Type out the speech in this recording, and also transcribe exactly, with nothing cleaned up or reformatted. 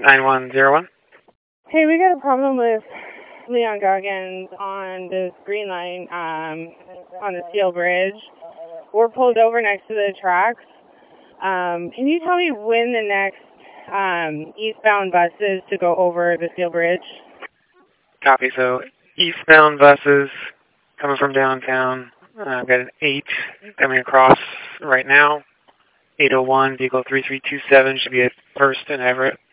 nine one zero one. Hey, we got a problem with Leon Goggins on this green line um, on the Steel Bridge. We're pulled over next to the tracks. Um, can you tell me when the next um, eastbound bus is to go over the Steel Bridge? Copy. So eastbound buses coming from downtown. Uh, I've got an eight coming across right now. eight oh one, vehicle three three two seven should be at First and Everett.